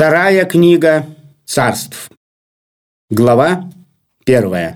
Вторая книга Царств. Глава 1.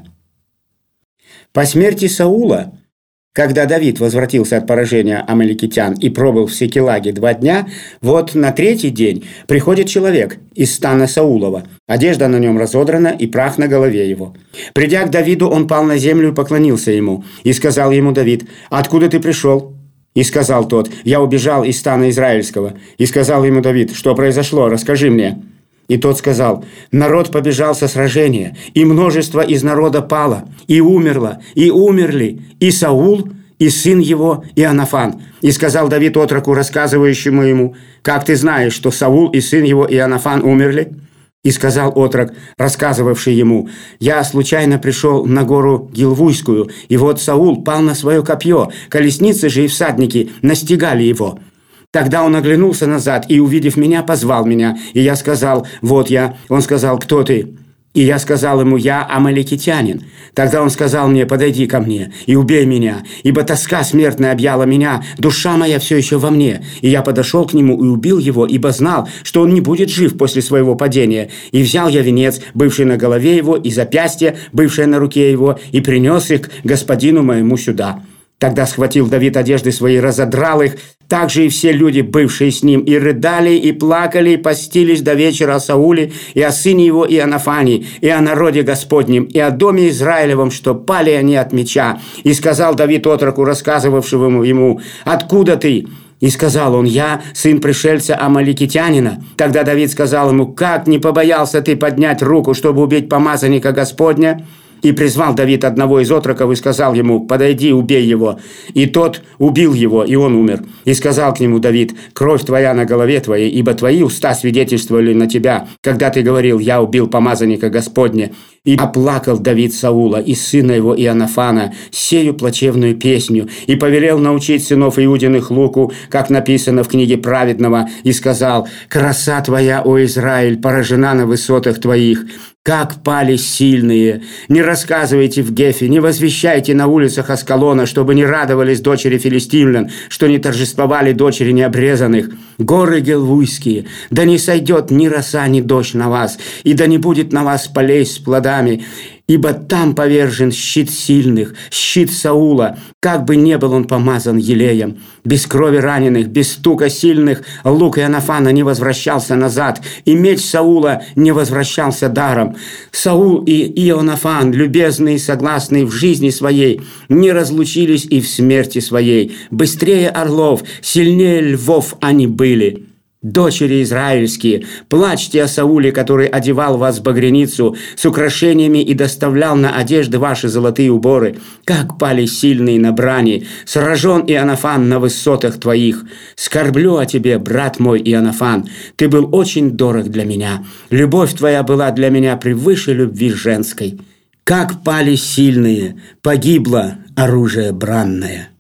По смерти Саула, когда Давид возвратился от поражения амаликитян и пробыл в Сикелаге 2 дня, вот на 3-й день приходит человек из стана Саулова. Одежда на нем разодрана и прах на голове его. Придя к Давиду, он пал на землю и поклонился ему. И сказал ему Давид: «Откуда ты пришел?» И сказал тот: «Я убежал из стана израильского». И сказал ему Давид: «Что произошло? Расскажи мне». И тот сказал: «Народ побежал со сражения, и множество из народа пало, и умерло, и умерли, и Саул, и сын его Иоаннафан». И сказал Давид отроку, рассказывающему ему: «Как ты знаешь, что Саул и сын его Иоаннафан умерли?» И сказал отрок, рассказывавший ему: «Я случайно пришел на гору Гилвуйскую, и вот Саул пал на свое копье, колесницы же и всадники настигали его». Тогда он оглянулся назад и, увидев меня, позвал меня. И я сказал: «Вот я». Он сказал: «Кто ты?» И я сказал ему: «Я амаликитянин». Тогда он сказал мне: «Подойди ко мне и убей меня, ибо тоска смертная объяла меня, душа моя все еще во мне». И я подошел к нему и убил его, ибо знал, что он не будет жив после своего падения. И взял я венец, бывший на голове его, и запястье, бывшее на руке его, и принес их к господину моему сюда». Тогда схватил Давид одежды свои, разодрал их, также и все люди, бывшие с ним, и рыдали, и плакали, и постились до вечера о Сауле, и о сыне его Иоаннафане, и о народе Господнем, и о доме Израилевом, что пали они от меча. И сказал Давид отроку, рассказывавшему ему: «Откуда ты?» И сказал он: «Я сын пришельца амаликитянина». Тогда Давид сказал ему: «Как не побоялся ты поднять руку, чтобы убить помазанника Господня?» И призвал Давид одного из отроков и сказал ему: «Подойди, убей его». И тот убил его, и он умер. И сказал к нему Давид: «Кровь твоя на голове твоей, ибо твои уста свидетельствовали на тебя, когда ты говорил: я убил помазанника Господня». И оплакал Давид Саула и сына его Иоаннафана сею плачевную песню, и повелел научить сынов Иудиных луку, как написано в книге праведного, и сказал: «Краса твоя, о Израиль, поражена на высотах твоих. Как пали сильные! Не рассказывайте в Гефе, не возвещайте на улицах Аскалона, чтобы не радовались дочери филистимлян, что не торжествовали дочери необрезанных. Горы гилвуйские, да не сойдет ни роса, ни дождь на вас, и да не будет на вас полей с плодами, ибо там повержен щит сильных, щит Саула, как бы не был он помазан елеем. Без крови раненых, без стука сильных лук Иоаннафана не возвращался назад, и меч Саула не возвращался даром. Саул и Иоаннафан, любезные и согласные в жизни своей, не разлучились и в смерти своей. Быстрее орлов, сильнее львов они были». Дочери израильские, плачьте о Сауле, который одевал вас в багряницу с украшениями и доставлял на одежды ваши золотые уборы. Как пали сильные на брани, сражен Иоаннафан на высотах твоих. Скорблю о тебе, брат мой Иоаннафан, ты был очень дорог для меня. Любовь твоя была для меня превыше любви женской. Как пали сильные, погибло оружие бранное».